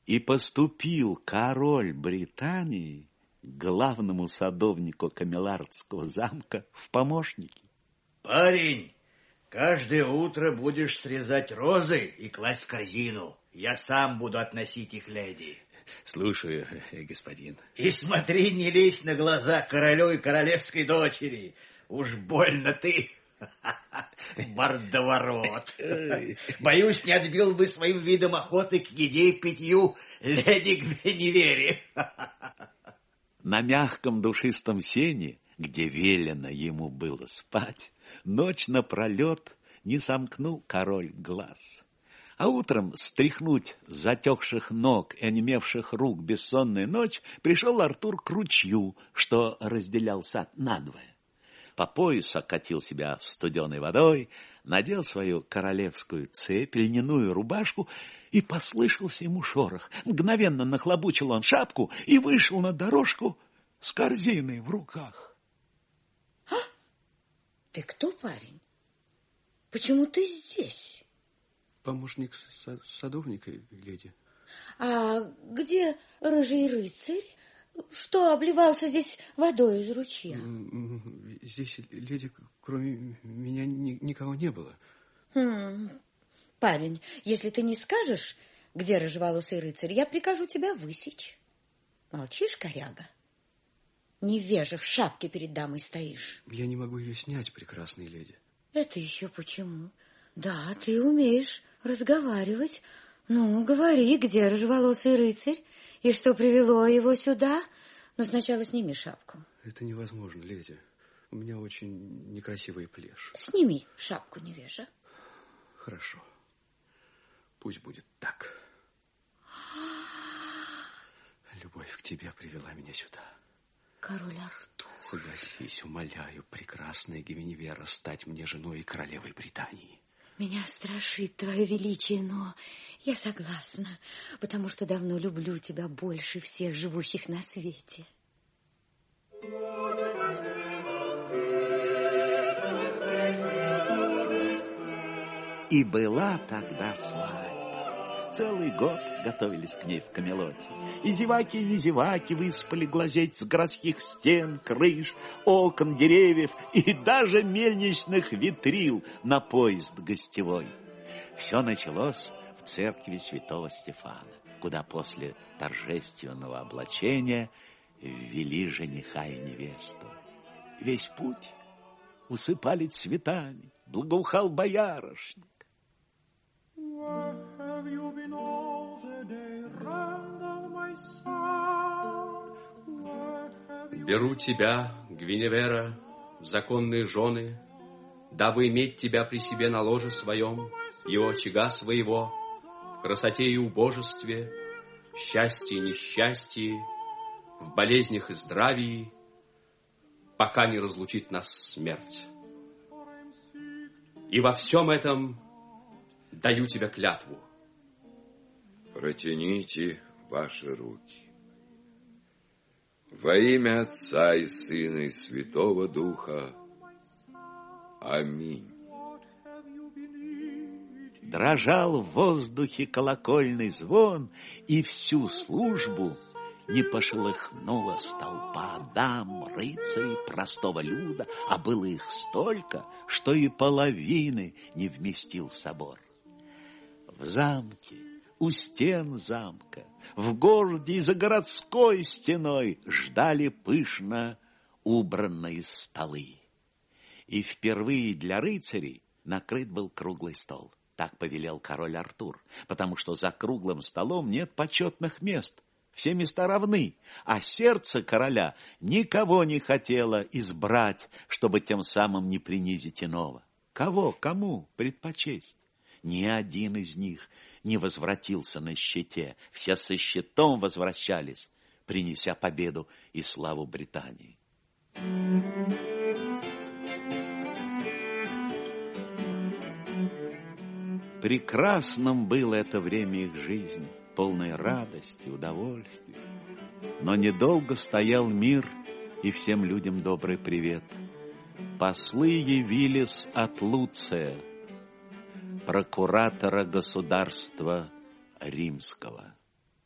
И поступил король Британии к главному садовнику Камелардского замка в помощники. Парень, каждое утро будешь срезать розы и класть в корзину. Я сам буду относить их леди. Слушаю, господин. И смотри, не лезь на глаза королю и королевской дочери. Уж больно ты, мордоворот. Боюсь, не отбил бы своим видом охоты к еде и питью леди Гвиневере. На мягком душистом сене, где велено ему было спать, ночь напролет не сомкнул король глаз. А утром стряхнуть с затекших ног и онемевших рук бессонную ночь пришел Артур к ручью, что разделял сад надвое. По пояс окатил себя студеной водой, надел свою королевскую цепь, льняную рубашку, и послышался ему шорох. Мгновенно нахлобучил он шапку и вышел на дорожку с корзиной в руках. А? Ты кто, парень? Почему ты здесь? Помощник садовника, леди. А где рыжий рыцарь, что обливался здесь водой из ручья? Здесь, леди, кроме меня никого не было. Парень, если ты не скажешь, где рыжеволосый рыцарь, я прикажу тебя высечь. Молчишь, коряга? Невежа, в шапке перед дамой стоишь. Я не могу ее снять, прекрасная леди. Это еще почему? Да, ты умеешь разговаривать. Ну, говори, где рыжеволосый рыцарь и что привело его сюда? Но сначала сними шапку. Это невозможно, леди. У меня очень некрасивая плешь. Сними шапку, невежа. Хорошо. Пусть будет так. Любовь к тебе привела меня сюда. Король Артур. Согласись, умоляю, прекрасная Гвиневера, стать мне женой и королевой Британии. Меня страшит твое величие, но я согласна, потому что давно люблю тебя больше всех живущих на свете. И была тогда свадьба. Целый год готовились к ней в Камелоте. И зеваки, и не зеваки выспали глазеть с городских стен, крыш, окон, деревьев и даже мельничных витрил на поезд гостевой. Все началось в церкви святого Стефана, куда после торжественного облачения ввели жениха и невесту. Весь путь усыпали цветами, благоухал боярышник. Беру тебя, Гвиневера, в законные жены, дабы иметь тебя при себе на ложе своем и у очага своего, в красоте и убожестве, в счастье и несчастье, в болезнях и здравии, пока не разлучит нас смерть. И во всем этом даю тебе клятву. Протяните ваши руки. Во имя Отца и Сына и Святого Духа. Аминь. Дрожал в воздухе колокольный звон, и всю службу не пошелыхнула толпа дам, рыцарей, простого люда, а было их столько, что и половины не вместил собор. В замке, у стен замка, в городе и за городской стеной ждали пышно убранные столы. И впервые для рыцарей накрыт был круглый стол. Так повелел король Артур, потому что за круглым столом нет почетных мест. Все места равны, а сердце короля никого не хотело избрать, чтобы тем самым не принизить иного. Кому предпочесть? Ни один из них не возвратился на щите. Все со щитом возвращались, принеся победу и славу Британии. Прекрасным было это время их жизни, полной радости, удовольствия. Но недолго стоял мир, и всем людям добрый привет. Послы явились от Луция, прокуратора государства римского.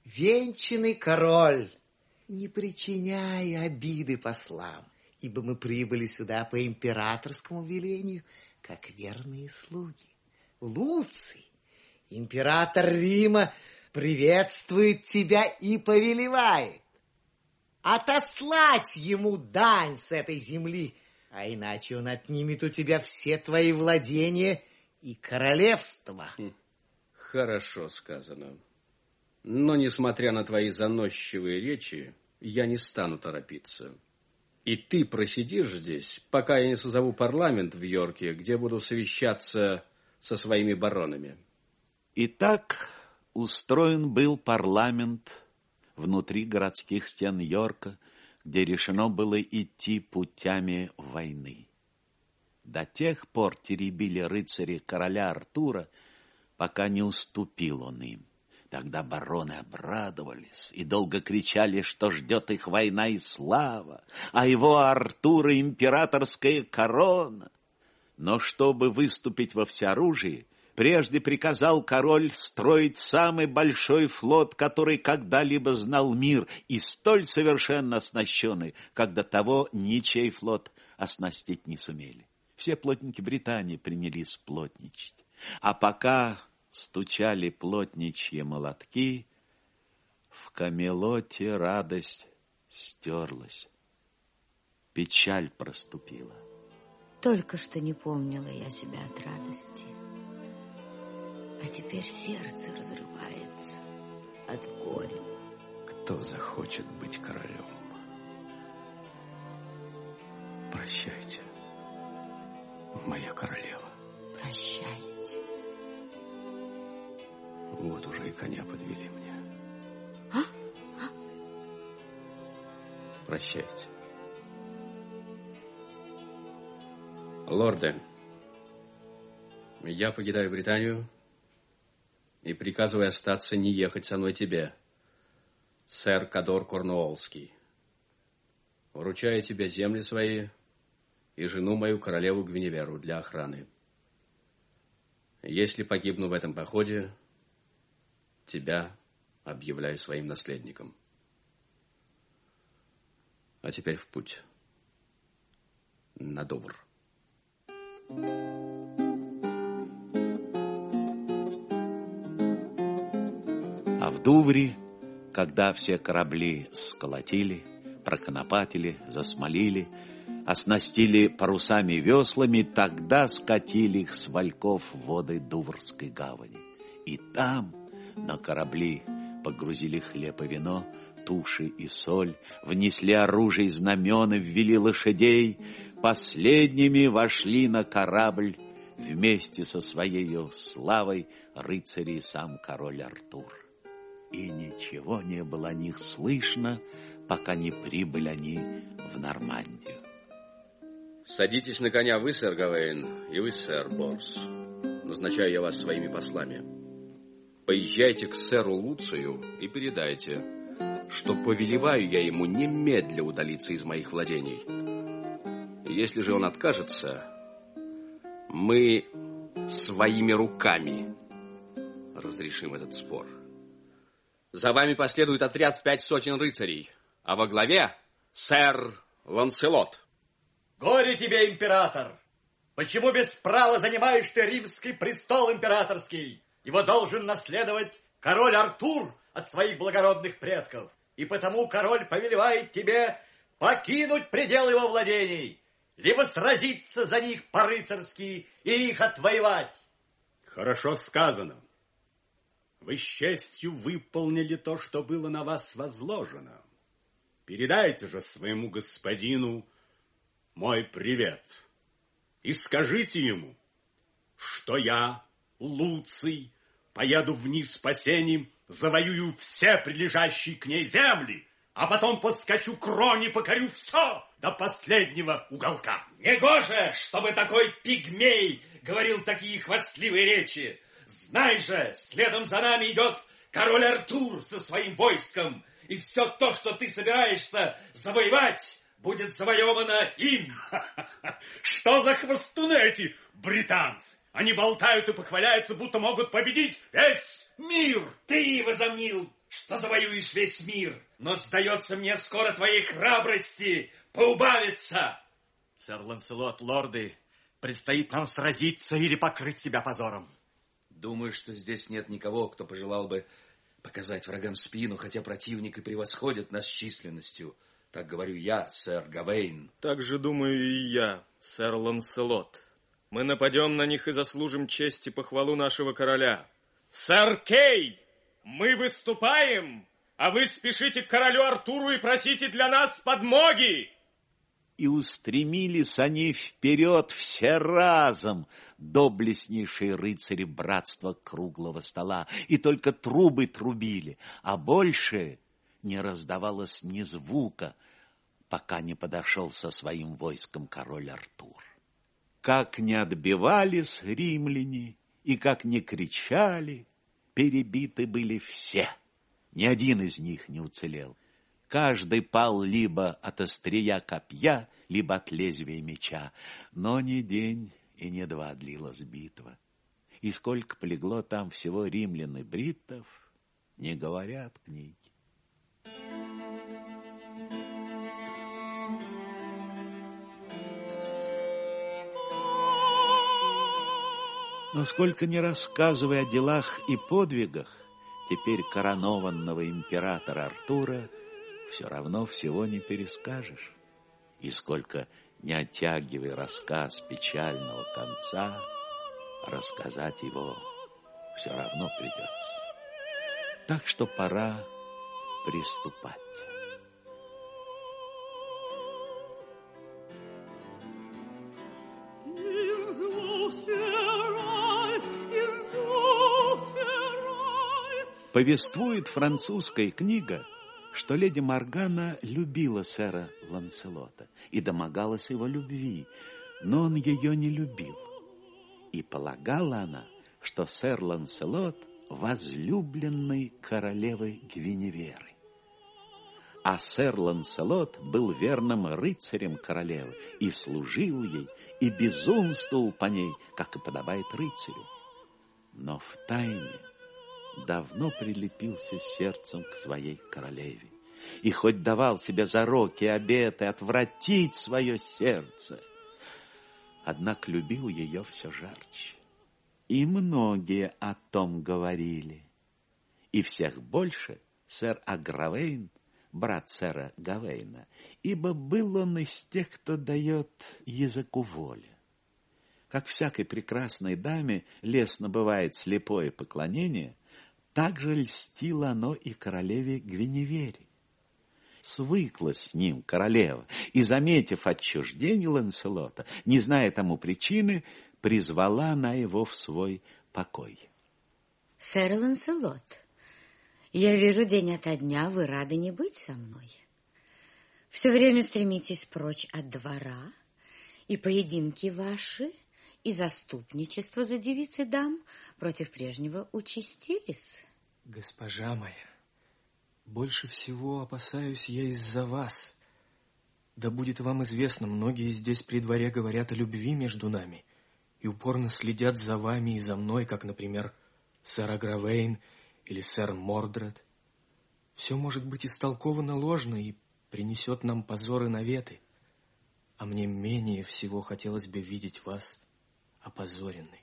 венчанный король, не причиняй обиды послам, ибо мы прибыли сюда по императорскому велению, как верные слуги. Луций, император Рима, приветствует тебя и повелевает отослать ему дань с этой земли, а иначе он отнимет у тебя все твои владения и королевства. Хорошо сказано. Но, несмотря на твои заносчивые речи, я не стану торопиться. И ты просидишь здесь, пока я не созову парламент в Йорке, где буду совещаться со своими баронами. Итак, устроен был парламент внутри городских стен Йорка, где решено было идти путями войны. До тех пор теребили рыцари короля Артура, пока не уступил он им. Тогда бароны обрадовались и долго кричали, что ждет их война и слава, а его Артура императорская корона. Но чтобы выступить во всеоружии, прежде приказал король строить самый большой флот, который когда-либо знал мир, и столь совершенно оснащенный, как до того ничей флот оснастить не сумели. Все плотники Британии принялись плотничать. А пока стучали плотничьи молотки, в Камелоте радость стерлась. Печаль проступила. Только что не помнила я себя от радости. А теперь сердце разрывается от горя. Кто захочет быть королем? Прощайте, моя королева. Прощайте. Вот уже и коня подвели мне. Прощайте. Лорды, я покидаю Британию и приказываю остаться, не ехать со мной тебе, сэр Кадор Корнуоллский. Вручаю тебе земли свои и жену мою, королеву Гвиневеру, для охраны. Если погибну в этом походе, тебя объявляю своим наследником. А теперь в путь. На Дувр. А в Дувре, когда все корабли сколотили, проконопатили, засмолили, оснастили парусами и веслами, тогда скатили их с вальков в воды Дуврской гавани. И там на корабли погрузили хлеб и вино, туши и соль, внесли оружие и знамена, ввели лошадей, последними вошли на корабль вместе со своей славой рыцари и сам король Артур. И ничего не было о них слышно, пока не прибыли они в Нормандию. Садитесь на коня вы, сэр Гавейн, и вы, сэр Борс. Назначаю я вас своими послами. Поезжайте к сэру Луцию и передайте, что повелеваю я ему немедля удалиться из моих владений. Если же он откажется, мы своими руками разрешим этот спор. За вами последует отряд в 500 рыцарей, а во главе сэр Ланселот. Горе тебе, император! Почему без права занимаешь ты римский престол императорский? Его должен наследовать король Артур от своих благородных предков. И потому король повелевает тебе покинуть пределы его владений, либо сразиться за них по-рыцарски и их отвоевать. Хорошо сказано. Вы с честью выполнили то, что было на вас возложено. Передайте же своему господину мой привет и скажите ему, что я, Луций, поеду вниз по сеням, завоюю все прилежащие к ней земли, а потом поскочу к Роне, покорю все до последнего уголка. Негоже, чтобы такой пигмей говорил такие хвастливые речи. Знай же, следом за нами идет король Артур со своим войском, и все то, что ты собираешься завоевать, будет завоевано им. Что за хвостуны эти британцы? Они болтают и похваляются, будто могут победить весь мир. Ты возомнил, что завоюешь весь мир, но, сдается мне, скоро твоей храбрости поубавится. Сэр Ланселот, лорды, предстоит нам сразиться или покрыть себя позором. Думаю, что здесь нет никого, кто пожелал бы показать врагам спину, хотя противник и превосходит нас численностью. Так говорю я, сэр Гавейн. Так же думаю и я, сэр Ланселот. Мы нападем на них и заслужим честь и похвалу нашего короля. Сэр Кей, мы выступаем, а вы спешите к королю Артуру и просите для нас подмоги. И устремились они вперед все разом, доблестнейшие рыцари братства круглого стола, и только трубы трубили, а больше не раздавалось ни звука, пока не подошел со своим войском король Артур. Как не отбивались римляне и как не кричали, перебиты были все, ни один из них не уцелел. Каждый пал либо от острия копья, либо от лезвия меча. Но не день и не два длилась битва. И сколько полегло там всего римлян и бриттов, не говорят книги. Но сколько ни рассказывай о делах и подвигах теперь коронованного императора Артура, все равно всего не перескажешь. И сколько не оттягивай рассказ печального конца, рассказать его все равно придется. Так что пора приступать. Повествует французская книга, что леди Моргана любила сэра Ланселота и домогалась его любви, но он ее не любил. И полагала она, что сэр Ланселот возлюбленный королевы Гвиневеры. А сэр Ланселот был верным рыцарем королевы и служил ей, и безумствовал по ней, как и подобает рыцарю. Но втайне давно прилепился сердцем к своей королеве. И хоть давал себе зароки и обеты отвратить свое сердце, однако любил ее все жарче. И многие о том говорили. И всех больше сэр Агравейн, брат сэра Гавейна, ибо был он из тех, кто дает языку воли. Как всякой прекрасной даме лестно бывает слепое поклонение, так же льстило оно и королеве Гвиневере. Свыклась с ним королева, и, заметив отчуждение Ланселота, не зная тому причины, призвала она его в свой покой. Сэр Ланселот, я вижу, день ото дня вы рады не быть со мной. Все время стремитесь прочь от двора, и поединки ваши, и заступничество за девиц и дам против прежнего участились. Госпожа моя, больше всего опасаюсь я из-за вас. Да будет вам известно, многие здесь при дворе говорят о любви между нами и упорно следят за вами и за мной, как, например, сэр Агравейн или сэр Мордред. Все может быть истолковано ложно и принесет нам позор и наветы. А мне менее всего хотелось бы видеть вас опозоренной.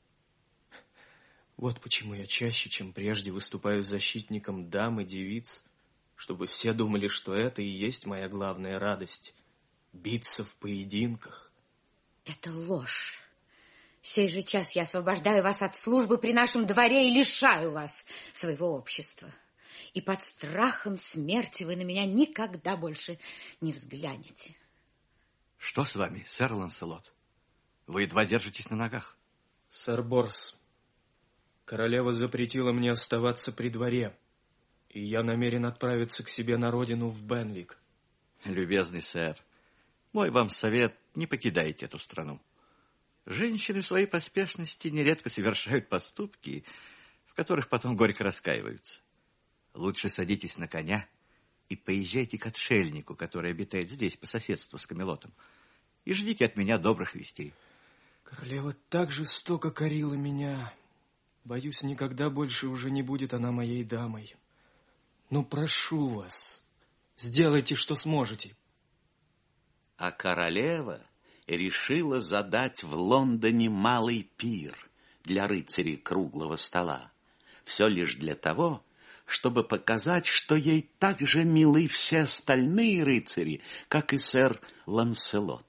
Вот почему я чаще, чем прежде, выступаю защитником дам и девиц, чтобы все думали, что это и есть моя главная радость — биться в поединках. Это ложь. Сей же час я освобождаю вас от службы при нашем дворе и лишаю вас своего общества. И под страхом смерти вы на меня никогда больше не взглянете. Что с вами, сэр Ланселот? Вы едва держитесь на ногах. Сэр Борс, королева запретила мне оставаться при дворе, и я намерен отправиться к себе на родину в Бенвик. Любезный сэр, мой вам совет: не покидайте эту страну. Женщины в своей поспешности нередко совершают поступки, в которых потом горько раскаиваются. Лучше садитесь на коня и поезжайте к отшельнику, который обитает здесь, по соседству с Камелотом, и ждите от меня добрых вестей. Королева так жестоко корила меня. Боюсь, никогда больше уже не будет она моей дамой. Ну, прошу вас, сделайте, что сможете. А королева решила задать в Лондоне малый пир для рыцарей круглого стола. Все лишь для того, чтобы показать, что ей так же милы все остальные рыцари, как и сэр Ланселот.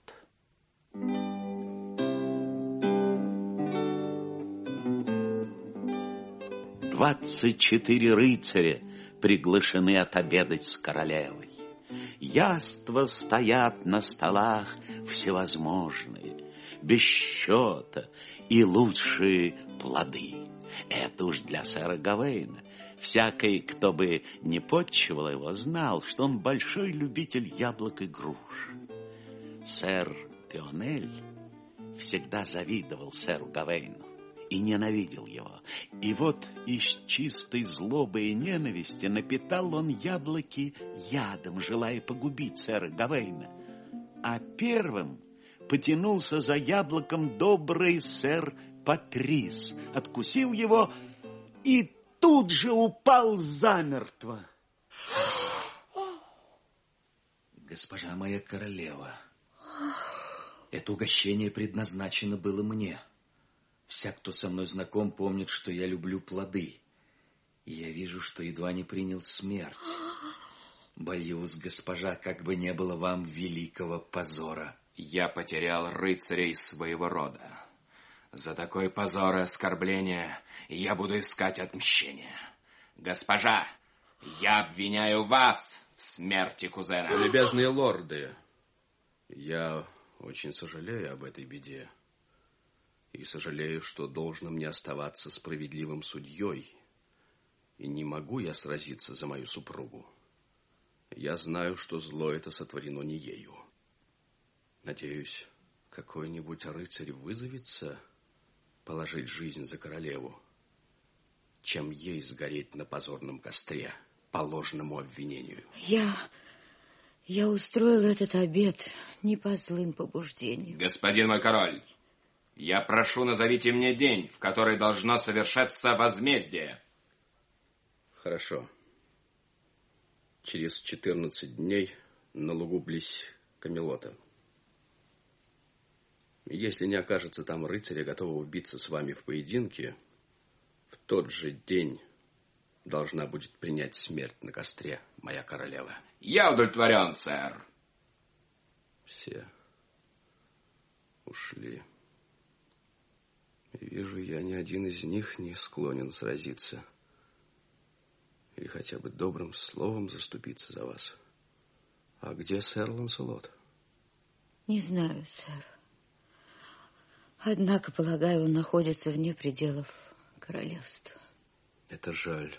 24 рыцаря приглашены отобедать с королевой. Яства стоят на столах всевозможные, без счета, и лучшие плоды. Это уж для сэра Гавейна. Всякий, кто бы не подчивал его, знал, что он большой любитель яблок и груш. Сэр Пионель всегда завидовал сэру Гавейну и ненавидел его. И вот из чистой злобы и ненависти напитал он яблоки ядом, желая погубить сэра Гавейна. А первым потянулся за яблоком добрый сэр Патрис, откусил его и тут же упал замертво. Госпожа моя королева, это угощение предназначено было мне. Вся, кто со мной знаком, помнит, что я люблю плоды. И я вижу, что едва не принял смерть. Боюсь, госпожа, как бы не было вам великого позора. Я потерял рыцарей своего рода. За такой позор и оскорбление я буду искать отмщения. Госпожа, я обвиняю вас в смерти кузена. Любезные лорды, я очень сожалею об этой беде. И сожалею, что должно мне оставаться справедливым судьей. И не могу я сразиться за мою супругу. Я знаю, что зло это сотворено не ею. Надеюсь, какой-нибудь рыцарь вызовется положить жизнь за королеву, чем ей сгореть на позорном костре по ложному обвинению. Я устроил этот обед не по злым побуждениям. Господин мой король, я прошу, назовите мне день, в который должно совершаться возмездие. Хорошо. Через 14 дней на лугу близ Камелота. Если не окажется там рыцаря, готового биться с вами в поединке, в тот же день должна будет принять смерть на костре моя королева. Я удовлетворен, сэр. Все ушли. Вижу, я ни один из них не склонен сразиться. Или хотя бы добрым словом заступиться за вас. А где сэр Ланселот? Не знаю, сэр. Однако, полагаю, он находится вне пределов королевства. Это жаль.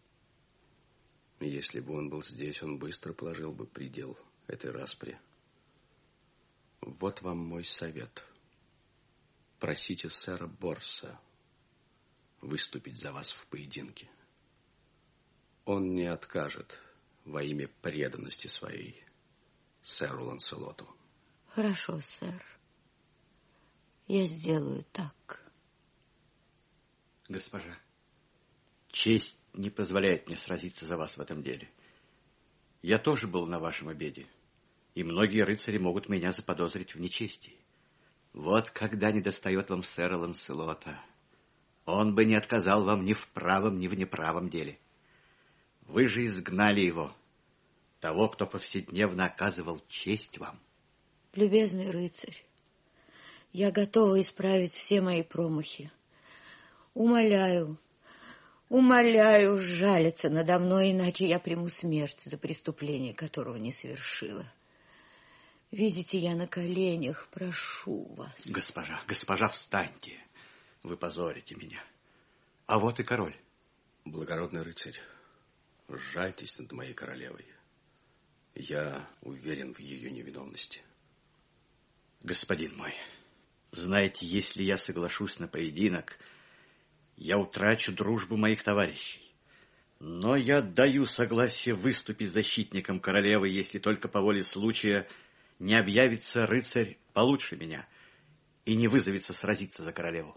Если бы он был здесь, он быстро положил бы предел этой распри. Вот вам мой совет. Просите сэра Борса выступить за вас в поединке. Он не откажет во имя преданности своей сэру Ланселоту. Хорошо, сэр. Я сделаю так. Госпожа, честь не позволяет мне сразиться за вас в этом деле. Я тоже был на вашем обеде, и многие рыцари могут меня заподозрить в нечестии. Вот когда недостает вам сэра Ланселота, он бы не отказал вам ни в правом, ни в неправом деле. Вы же изгнали его, того, кто повседневно оказывал честь вам. Любезный рыцарь, я готова исправить все мои промахи. Умоляю сжалиться надо мной, иначе я приму смерть за преступление, которого не совершила. Видите, я на коленях, прошу вас. Госпожа, встаньте. Вы позорите меня. А вот и король. Благородный рыцарь, жальтесь над моей королевой. Я уверен в ее невиновности. Господин мой, знаете, если я соглашусь на поединок, я утрачу дружбу моих товарищей. Но я даю согласие выступить защитником королевы, если только по воле случая не объявится рыцарь получше меня и не вызовется сразиться за королеву.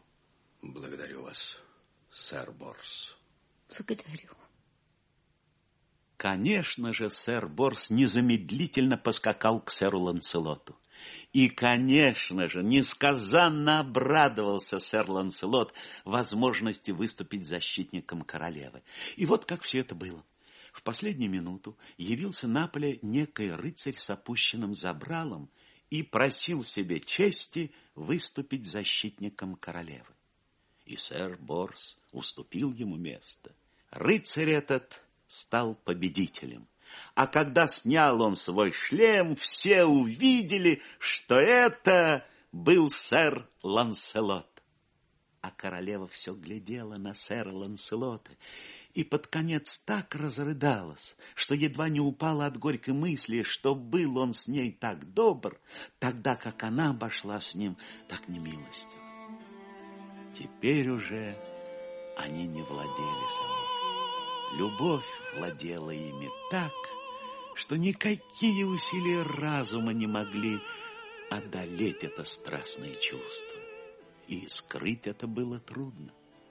Благодарю вас, сэр Борс. Благодарю. Конечно же, сэр Борс незамедлительно поскакал к сэру Ланселоту. И, конечно же, несказанно обрадовался сэр Ланселот возможности выступить защитником королевы. И вот как все это было. В последнюю минуту явился на поле некий рыцарь с опущенным забралом и просил себе чести выступить защитником королевы. И сэр Борс уступил ему место. Рыцарь этот стал победителем. А когда снял он свой шлем, все увидели, что это был сэр Ланселот. А королева все глядела на сэра Ланселота и под конец так разрыдалась, что едва не упала от горькой мысли, что был он с ней так добр, тогда как она обошла с ним так немилостиво. Теперь уже они не владели собой. Любовь владела ими так, что никакие усилия разума не могли одолеть это страстное чувство. И скрыть это было трудно.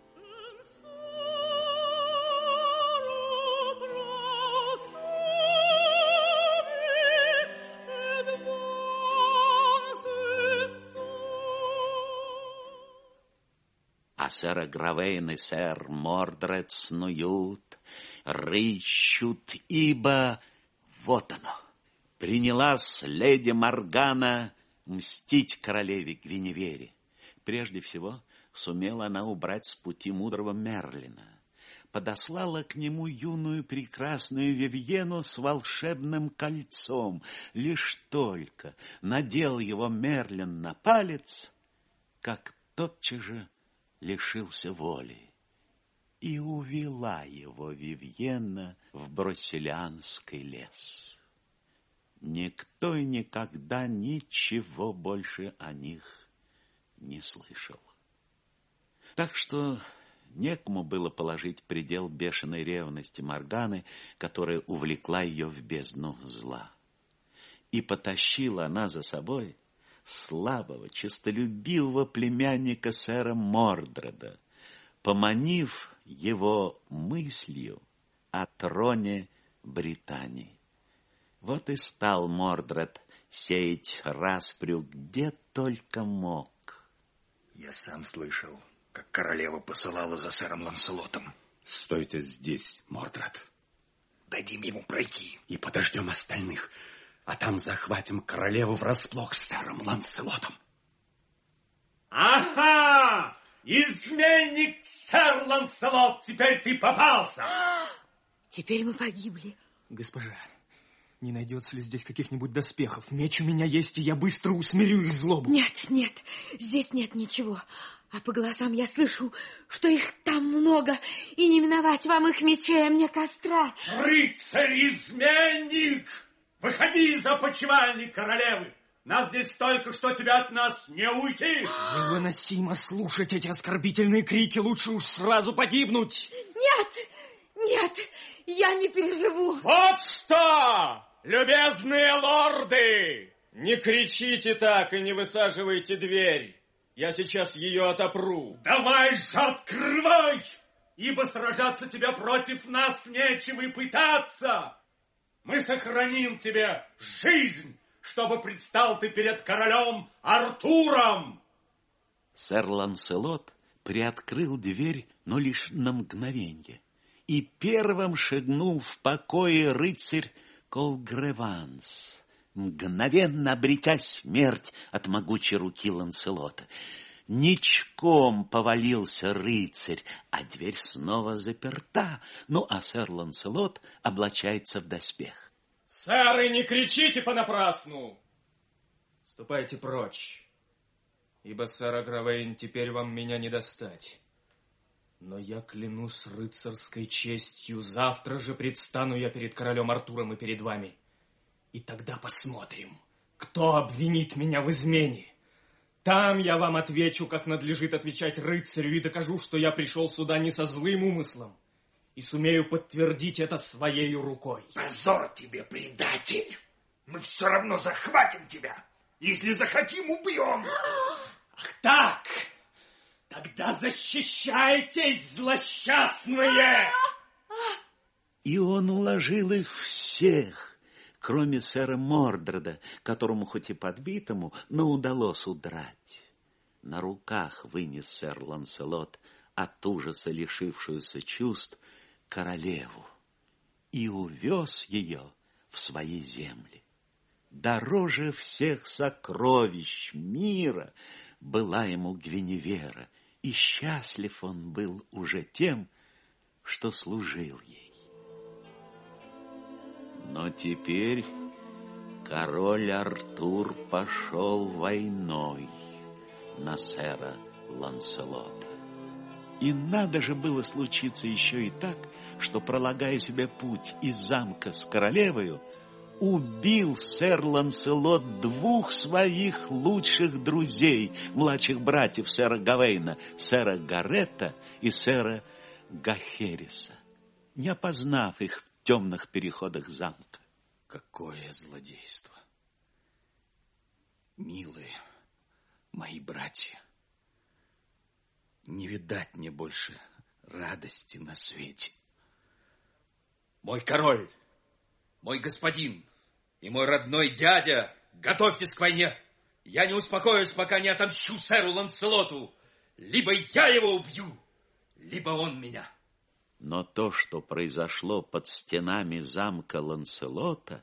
А сэр Гравейн и сэр Мордред снуют, рыщут, ибо вот оно. Принялась леди Моргана мстить королеве Гвиневере. Прежде всего, сумела она убрать с пути мудрого Мерлина. Подослала к нему юную прекрасную Вивьену с волшебным кольцом. Лишь только надел его Мерлин на палец, как тотчас же лишился воли. И увела его Вивьена в Бросилианский лес. Никто и никогда ничего больше о них не слышал. Так что некому было положить предел бешеной ревности Морганы, которая увлекла ее в бездну зла. И потащила она за собой слабого, честолюбивого племянника сэра Мордреда, поманив его мыслью о троне Британии. Вот и стал Мордред сеять распрю где только мог. Я сам слышал, как королева посылала за сэром Ланселотом. Стойте здесь, Мордред. Дадим ему пройти. И подождем остальных, а там захватим королеву врасплох с сэром Ланселотом. Ага! Изменник сэр Ланселот, теперь ты попался! Теперь мы погибли. Госпожа, не найдется ли здесь каких-нибудь доспехов? Меч у меня есть, и я быстро усмирю их злобу. Нет, нет, здесь нет ничего. А по голосам я слышу, что их там много, и не миновать вам их мечей, а мне костра. Рыцарь-изменник! Выходи из опочивальни королевы! Нас здесь столько, что тебя от нас не уйти! Невыносимо слушать эти оскорбительные крики, лучше уж сразу погибнуть. Нет, нет, я не переживу. Вот что, любезные лорды! Не кричите так и не высаживайте дверь. Я сейчас ее отопру. Давай же открывай, ибо сражаться тебя против нас нечем и пытаться. Мы сохраним тебе жизнь, чтобы предстал ты перед королем Артуром. Сэр Ланселот приоткрыл дверь, но лишь на мгновенье, и первым шагнул в покое рыцарь Колгреванс, мгновенно обретя смерть от могучей руки Ланселота. Ничком повалился рыцарь, а дверь снова заперта. Ну, а сэр Ланселот облачается в доспех. Сэры, не кричите понапрасну! Ступайте прочь, ибо, сэр Агравейн, теперь вам меня не достать. Но я клянусь рыцарской честью, завтра же предстану я перед королем Артуром и перед вами. И тогда посмотрим, кто обвинит меня в измене. Там я вам отвечу, как надлежит отвечать рыцарю, и докажу, что я пришел сюда не со злым умыслом, и сумею подтвердить это своей рукой. Позор тебе, предатель! Мы все равно захватим тебя. Если захотим, убьем. Ах так! Тогда защищайтесь, злосчастные! И он уложил их всех, кроме сэра Мордреда, которому хоть и подбитому, но удалось удрать. На руках вынес сэр Ланселот от ужаса лишившуюся чувств королеву и увез ее в свои земли. Дороже всех сокровищ мира была ему Гвиневера, и счастлив он был уже тем, что служил ей. Но теперь король Артур пошел войной на сэра Ланселота. И надо же было случиться еще и так, что, пролагая себе путь из замка с королевою, убил сэр Ланселот двух своих лучших друзей, младших братьев сэра Гавейна, сэра Гарета и сэра Гахериса, не опознав их в темных переходах замка. Какое злодейство! Милые мои братья, не видать мне больше радости на свете. Мой король, мой господин и мой родной дядя, готовьтесь к войне. Я не успокоюсь, пока не отомщу сэру Ланселоту. Либо я его убью, либо он меня. Но то, что произошло под стенами замка Ланселота,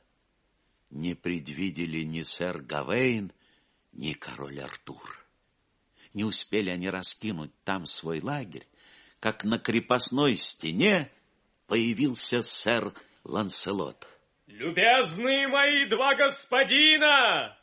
не предвидели ни сэр Гавейн, ни король Артур. Не успели они раскинуть там свой лагерь, как на крепостной стене появился сэр Ланселот. Любезные мои два господина,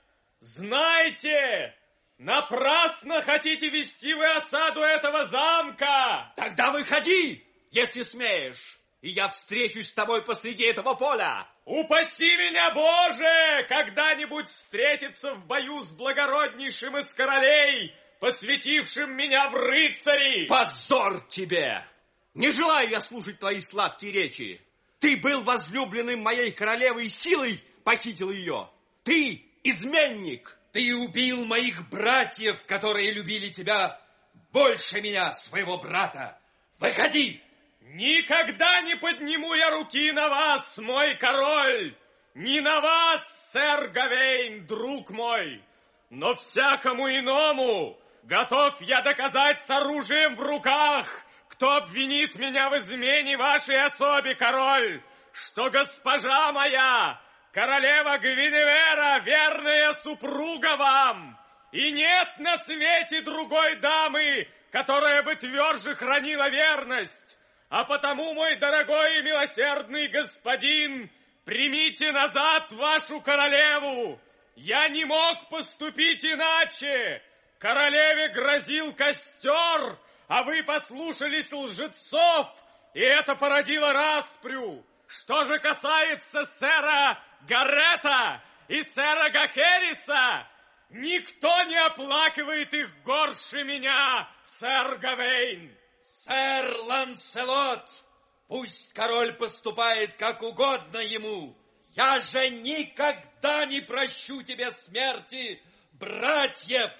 знайте, напрасно хотите вести вы осаду этого замка. Тогда выходи, если смеешь, и я встречусь с тобой посреди этого поля. Упаси меня, Боже, когда-нибудь встретиться в бою с благороднейшим из королей, посвятившим меня в рыцари. Позор тебе! Не желаю я слушать твои сладкие речи. Ты был возлюбленным моей королевы и силой похитил ее. Ты изменник. Ты убил моих братьев, которые любили тебя больше меня, своего брата. Выходи! Никогда не подниму я руки на вас, мой король, не на вас, сэр Гавейн, друг мой, но всякому иному готов я доказать с оружием в руках, кто обвинит меня в измене вашей особе, король, что госпожа моя, королева Гвиневера, верная супруга вам, и нет на свете другой дамы, которая бы тверже хранила верность. А потому, мой дорогой и милосердный господин, примите назад вашу королеву. Я не мог поступить иначе. Королеве грозил костер, а вы послушались лжецов, и это породило распрю. Что же касается сэра Гарета и сэра Гахериса, никто не оплакивает их горше меня, сэр Гавейн. Сэр Ланселот, пусть король поступает как угодно ему. Я же никогда не прощу тебе смерти братьев.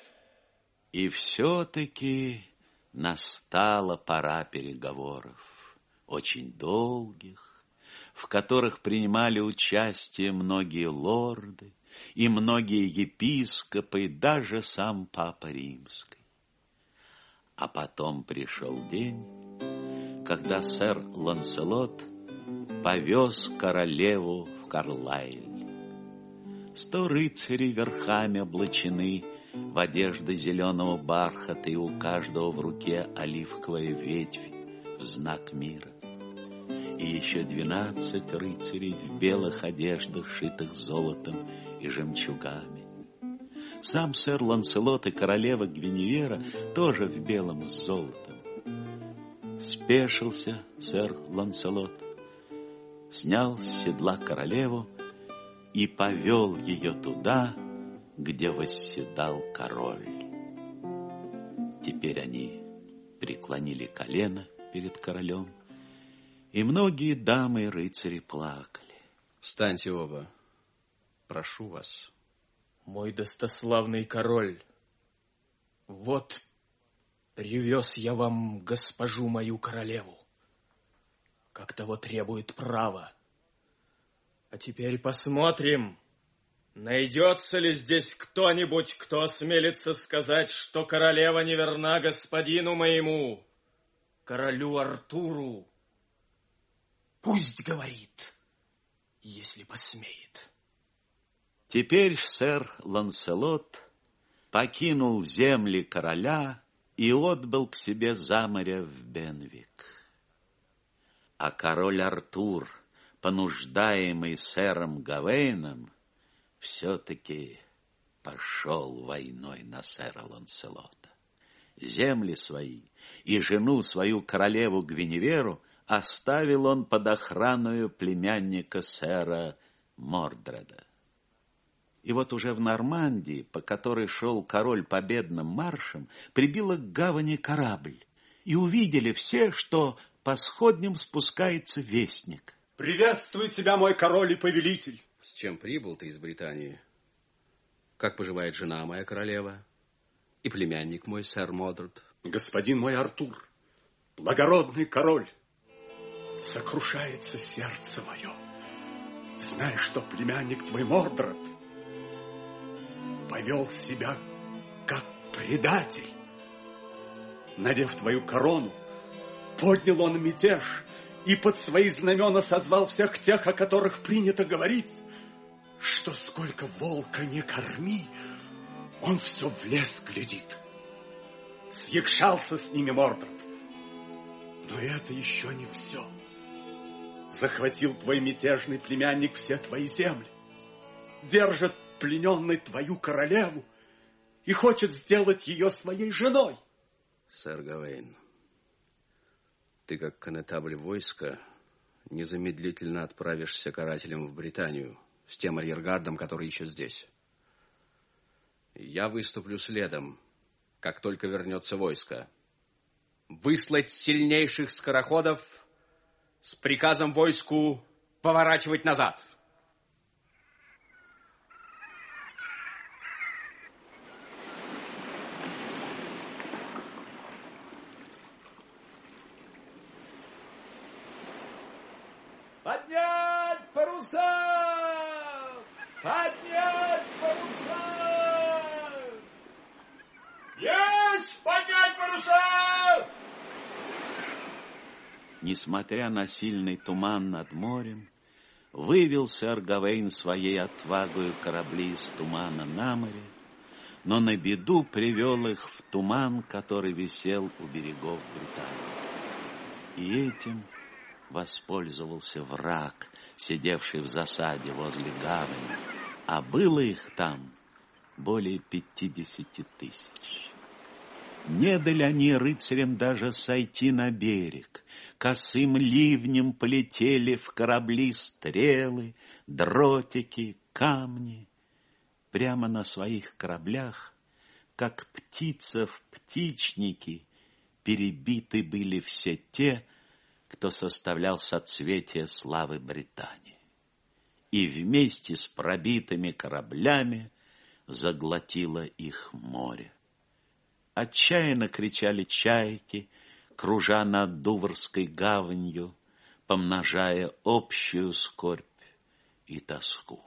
И все-таки настала пора переговоров, очень долгих, в которых принимали участие многие лорды и многие епископы, и даже сам Папа Римский. А потом пришел день, когда сэр Ланселот повез королеву в Карлайль. 100 рыцарей верхами облачены в одежды зеленого бархата, и у каждого в руке оливковая ветвь в знак мира. И еще 12 рыцарей в белых одеждах, шитых золотом и жемчугами. Сам сэр Ланселот и королева Гвиневера тоже в белом с золотом. Спешился сэр Ланселот, снял с седла королеву и повел ее туда, где восседал король. Теперь они преклонили колено перед королем, и многие дамы и рыцари плакали. Встаньте оба, прошу вас. Мой достославный король, вот привез я вам госпожу мою королеву. как того требует право. А теперь посмотрим, найдется ли здесь кто-нибудь, кто осмелится сказать, что королева не верна господину моему, королю Артуру. Пусть говорит, если посмеет. Теперь сэр Ланселот покинул земли короля и отбыл к себе за море в Бенвик. А король Артур, понуждаемый сэром Гавейном, все-таки пошел войной на сэра Ланселота. Земли свои и жену свою королеву Гвиневеру оставил он под охраною племянника сэра Мордреда. И вот уже в Нормандии, по которой шел король победным маршем, прибило к гавани корабль, и увидели все, что по сходням спускается вестник. Приветствую тебя, мой король и повелитель. С чем прибыл ты из Британии? Как поживает жена моя королева и племянник мой, сэр Модред? Господин мой Артур, благородный король, сокрушается сердце мое. Знаешь, что племянник твой Мордред повел себя как предатель. Надев твою корону, поднял он мятеж и под свои знамена созвал всех тех, о которых принято говорить, что сколько волка не корми, он все в лес глядит. Съекшался с ними Мордред. Но это еще не все. Захватил твой мятежный племянник все твои земли, держит плененной твою королеву и хочет сделать ее своей женой. Сэр Гавейн, ты, как конетабль войска, незамедлительно отправишься карателем в Британию с тем арьергардом, который еще здесь. Я выступлю следом, как только вернется войско. Выслать сильнейших скороходов с приказом войску поворачивать назад. Поднять паруса! Поднять паруса! Есть! Поднять паруса! Несмотря на сильный туман над морем, вывел сэр Гавейн своей отвагою корабли из тумана на море, но на беду привел их в туман, который висел у берегов Британии. И этим воспользовался враг, сидевший в засаде возле гавани, а было их там более 50 тысяч. Не дали они рыцарям даже сойти на берег. Косым ливнем полетели в корабли стрелы, дротики, камни. Прямо на своих кораблях, как птица в птичнике, перебиты были все те, кто составлял соцветие славы Британии. И вместе с пробитыми кораблями заглотило их море. Отчаянно кричали чайки, кружа над Дуврской гаванью, помножая общую скорбь и тоску.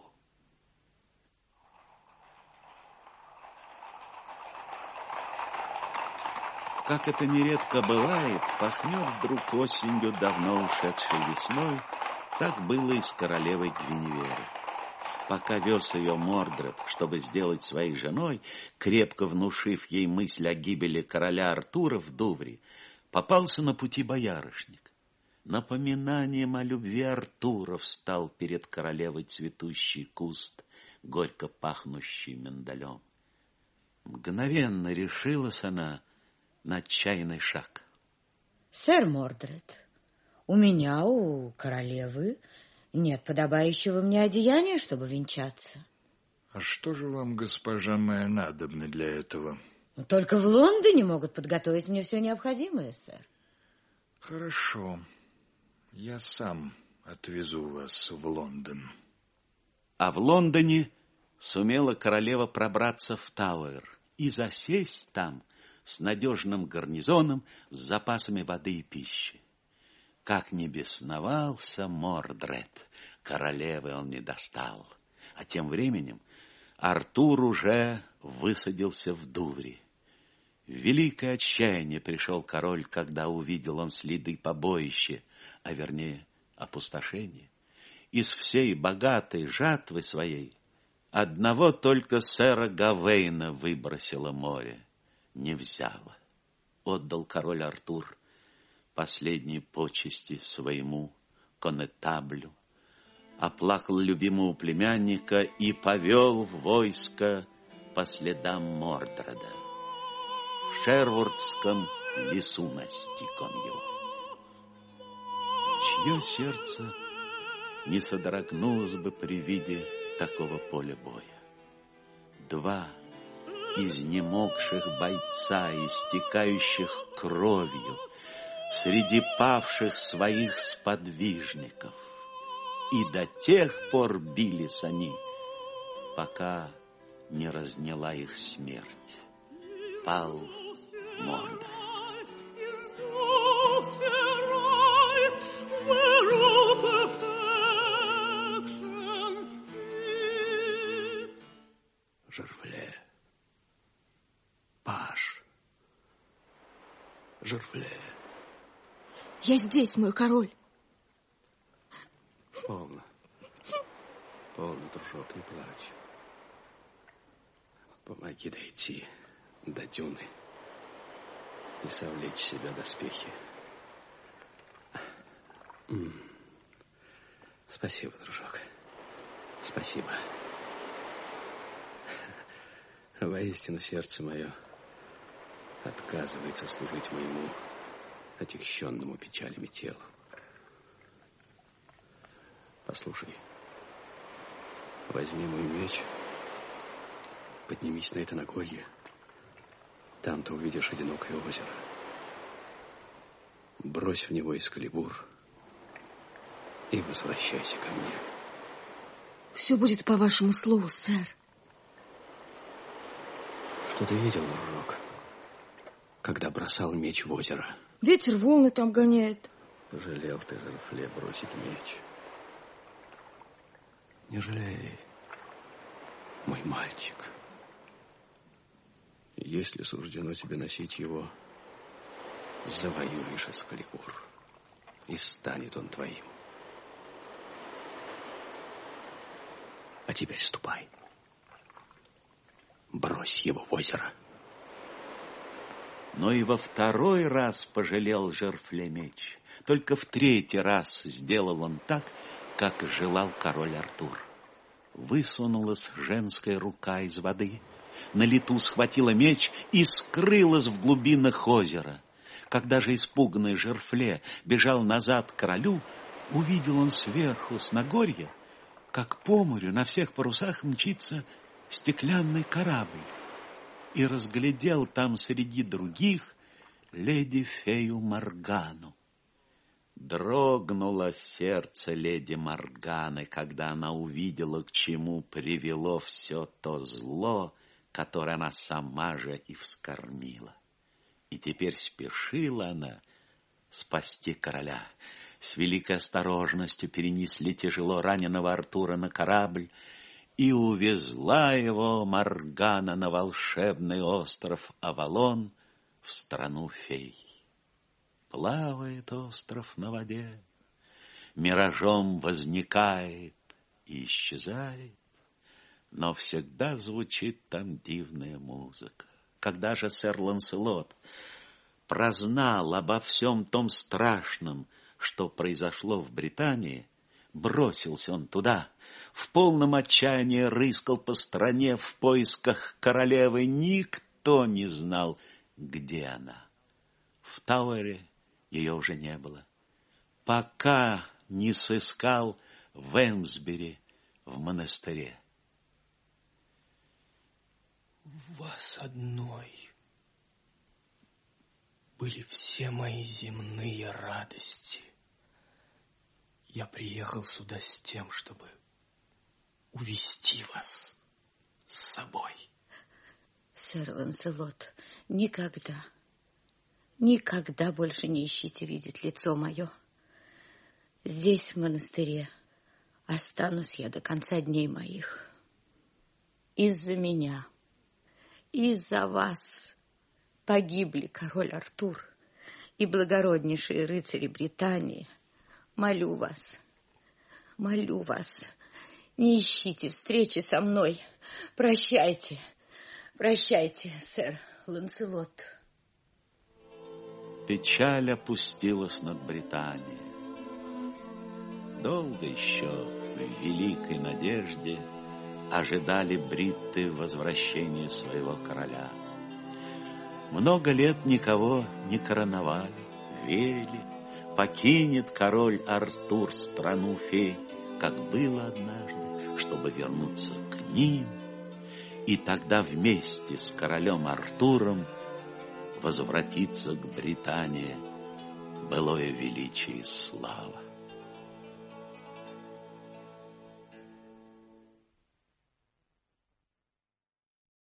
Как это нередко бывает, пахнет вдруг осенью давно ушедшей весной, так было и с королевой Гвиневерой. Пока вез ее Мордред, чтобы сделать своей женой, крепко внушив ей мысль о гибели короля Артура в Дувре, попался на пути боярышник. Напоминанием о любви Артура встал перед королевой цветущий куст, горько пахнущий миндалем. Мгновенно решилась она на отчаянный шаг. Сэр Мордред, у меня, у королевы, нет подобающего мне одеяния, чтобы венчаться. А что же вам, госпожа моя, надобно для этого? Только в Лондоне могут подготовить мне все необходимое, сэр. Хорошо. Я сам отвезу вас в Лондон. А в Лондоне сумела королева пробраться в Тауэр и засесть там с надежным гарнизоном, с запасами воды и пищи. Как не бесновался Мордред, королевы он не достал. А тем временем Артур уже высадился в Дувре. В великое отчаяние пришел король, когда увидел он следы побоища, а вернее опустошения. Из всей богатой жатвы своей одного только сэра Гавейна выбросило море, не взяло. Отдал король Артур последние почести своему конетаблю, оплакал любимого племянника и повел войско по следам Мордреда. В Шервудском лесу настиг он его. Чье сердце не содрогнулось бы при виде такого поля боя? Два изнемогших бойца, истекающих кровью, среди павших своих сподвижников. И до тех пор бились они, пока не разняла их смерть. Пал Мордред. Жерфле, паж, Жерфле. Я здесь, мой король. Полно. Полно, дружок, не плачь. Помоги дойти до дюны и совлечь в себя доспехи. Спасибо, дружок. Спасибо. Воистину, сердце мое отказывается служить моему отягченному печалями телу. Послушай, возьми мой меч, поднимись на это Нагорье. Там ты увидишь одинокое озеро. Брось в него Экскалибур и возвращайся ко мне. Все будет по вашему слову, сэр. Что ты видел, дружок, когда бросал меч в озеро? Ветер волны там гоняет. Пожалел ты, Жерфле, бросить меч. Не жалей, мой мальчик. Если суждено тебе носить его, завоюешь Экскалибур, и станет он твоим. А теперь ступай. Брось его в озеро. Но и во второй раз пожалел Жерфле меч. Только в третий раз сделал он так, как желал король Артур. Высунулась женская рука из воды, на лету схватила меч и скрылась в глубинах озера. Когда же испуганный Жерфле бежал назад к королю, увидел он сверху, с Нагорья, как по морю на всех парусах мчится стеклянный корабль, и разглядел там среди других леди-фею Моргану. Дрогнуло сердце леди Морганы, когда она увидела, к чему привело все то зло, которое она сама же и вскормила. И теперь спешила она спасти короля. С великой осторожностью перенесли тяжело раненого Артура на корабль, и увезла его Моргана на волшебный остров Авалон, в страну фей. Плавает остров на воде, миражом возникает и исчезает, но всегда звучит там дивная музыка. Когда же сэр Ланселот прознал обо всем том страшном, что произошло в Британии, бросился он туда, в полном отчаянии рыскал по стране в поисках королевы. Никто не знал, где она. В Тауэре ее уже не было, пока не сыскал в Эмсбери, в монастыре. В вас одной были все мои земные радости. Я приехал сюда с тем, чтобы увести вас с собой. Сэр Ланселот, никогда больше не ищите видеть лицо мое. Здесь, в монастыре, останусь я до конца дней моих. Из-за меня, из-за вас погибли король Артур и благороднейшие рыцари Британии. Молю вас, не ищите встречи со мной. Прощайте, прощайте, сэр Ланселот. Печаль опустилась над Британией. Долго еще в великой надежде ожидали бритты возвращения своего короля. Много лет никого не короновали, верили, покинет король Артур страну фей, как было однажды, чтобы вернуться к ним, и тогда вместе с королем Артуром возвратиться к Британии былое величие и слава.